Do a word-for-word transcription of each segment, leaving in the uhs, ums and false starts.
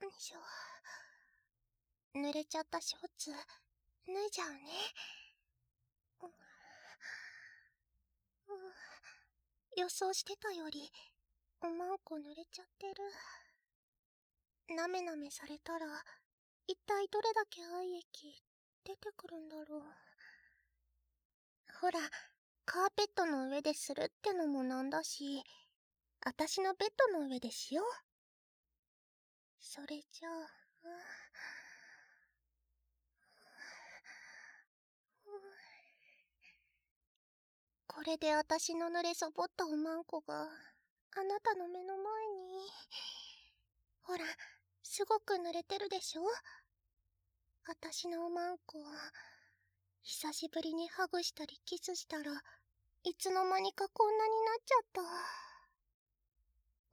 よいしょ。濡れちゃったショーツ、脱いじゃうね。うんうん、予想してたより、おまんこ濡れちゃってる。なめなめされたら、一体どれだけ愛液出てくるんだろう。ほら、カーペットの上でするってのもなんだし、あたしのベッドの上でしよう。それじゃあ、これであたしの濡れそぼったおまんこが、あなたの目の前に。ほら、すごく濡れてるでしょ？あたしのおまんこ、久しぶりにハグしたりキスしたら、いつの間にかこんなになっちゃった。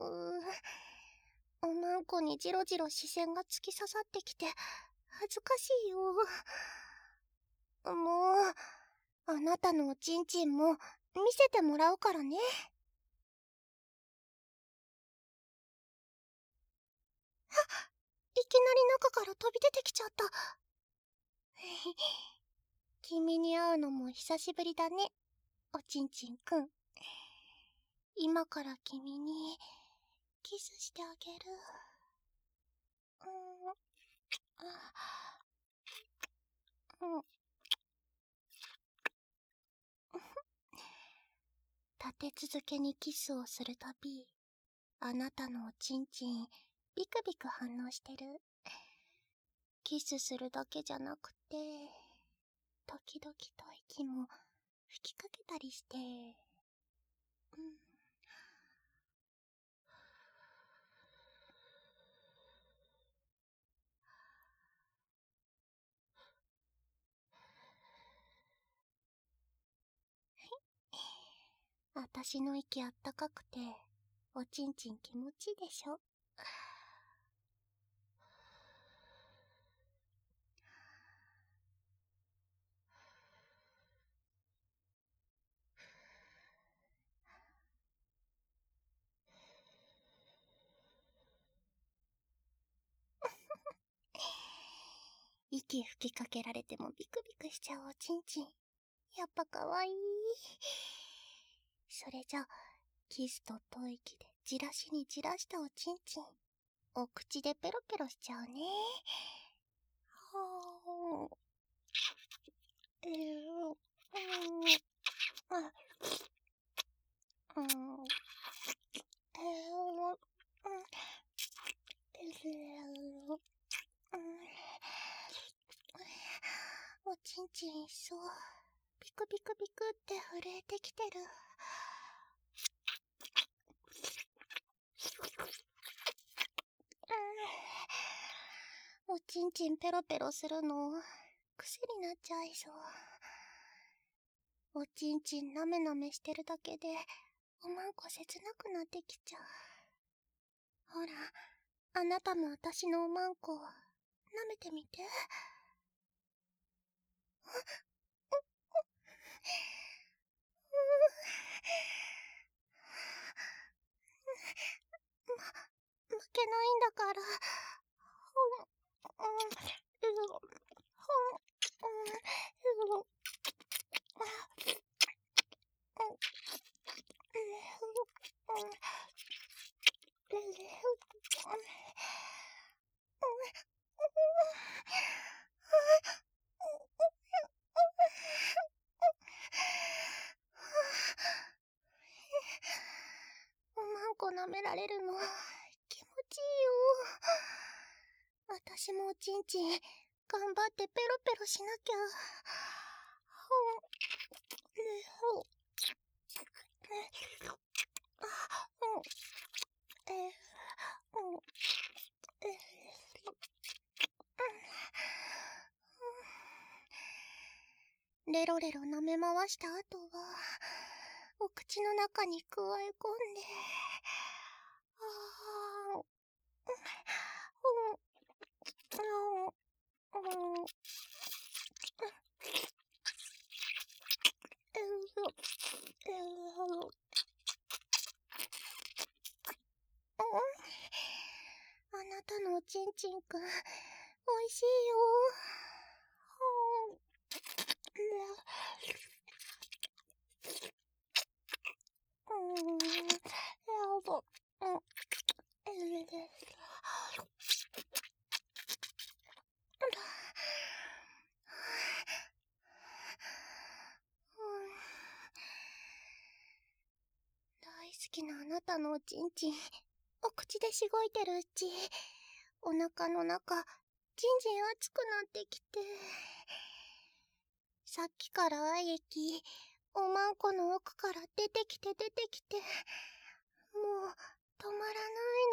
うー、おまんこにじろじろ視線が突き刺さってきて、恥ずかしいよ。もう、あなたのおちんちんも見せてもらうからね。あ、いきなり中から飛び出てきちゃった。君に会うのも久しぶりだね、おちんちんくん。今から君にキスしてあげる。うーん、あ、うん。立て続けにキスをするたび、あなたのおちんちんビクビク反応してる。キスするだけじゃなくて、時々と息も吹きかけたりして、うん。あたしの息あったかくて、おちんちん気持ちいいでしょ。息吹きかけられてもビクビクしちゃうおちんちん。やっぱかわいい。それじゃ、キスと吐息でじらしにじらしたおちんちん、お口でペロペロしちゃうね。はぁ。えー、うん、あ、うん、えー、うん、うん、おちんちんそう、ビクビクビクって震えてきてる。おちんちんペロペロするの癖になっちゃいそう。おちんちんなめなめしてるだけでおまんこ切なくなってきちゃう。ほら、あなたもあたしのおまんこなめてみて。ま、負けないんだから。ほん、うん、う、ほん、うん、う、おまんこ舐められるの気持ちいいよ。あたしもおちんちん頑張ってペロペロしなきゃ。レロレロ舐め回した後は、お口の中に加え込んで、あー、うん、うん、あなたのおちんちんくん、おいしいよ。うん、やば。うん。大好きなあなたのおちんちん、お口でしごいてるうち、お腹の中、じんじん熱くなってきて、さっきから愛液、おまんこの奥から出てきて出てきて、もう止まらない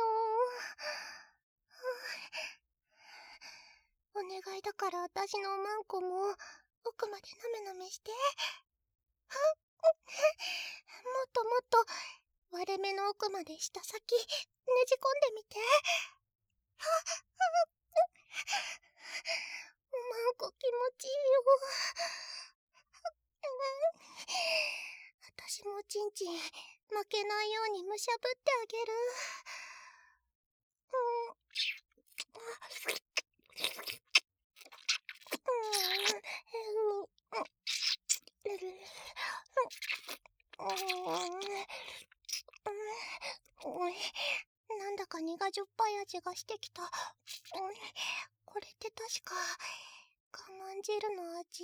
の。お願いだから私のおまんこも奥までなめなめして。もっともっと割れ目の奥まで舌先ねじ込んでみて。おまんこ気持ちいいよ。私もちんちん負けないようにむしゃぶってあげる。なんだか苦じょっぱい味がしてきた。これって確か我慢汁の味。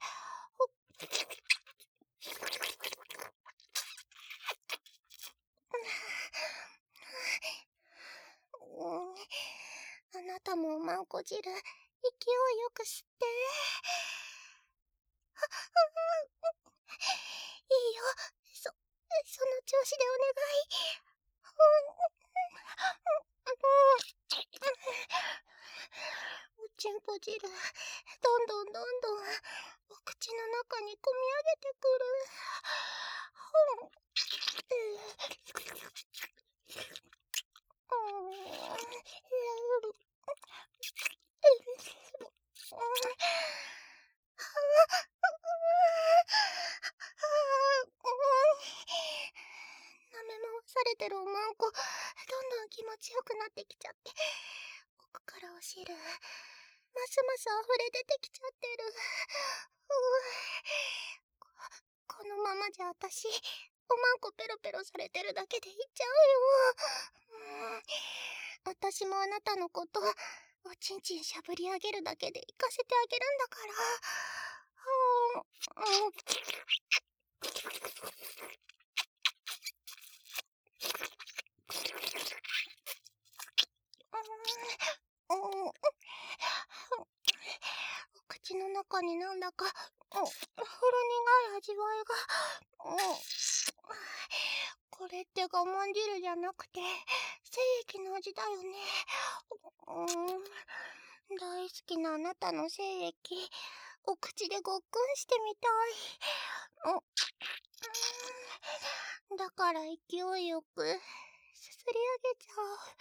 あなたもおまんこ汁、勢いよく吸って。いいよ、そ、その調子でお願い。おちんぽ汁、どんどんどんどんお口の中に込み上げてくる。舐め回されてるおまんこ、どんどん気持ちよくなってきちゃって、奥からお汁、ますます溢れ出てきちゃってる。こ、このままじゃ私、おまんこペロペロされてるだけでいっちゃうよ。私もあなたのこと、おちんちんしゃぶり上げるだけで行かせてあげるんだから。お口の中になんだかほろ苦い味わいが。これって我慢汁じゃなくて精液の味だよね。大好きなあなたの精液、お口でごっくんしてみたい。だから勢いよくすすり上げちゃう。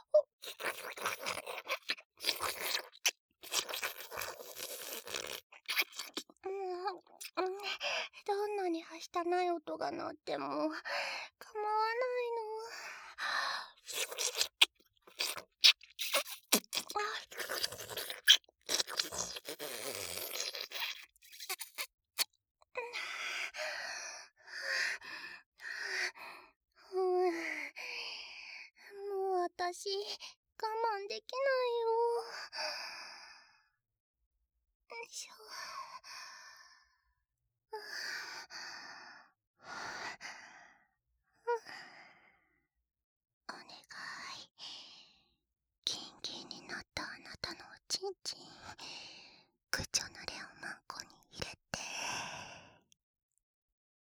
どんなにはしたない音が鳴っても構わないの。もう私我慢できないよ。よいしょ。お願い。キンキンになったあなたのおちんちん、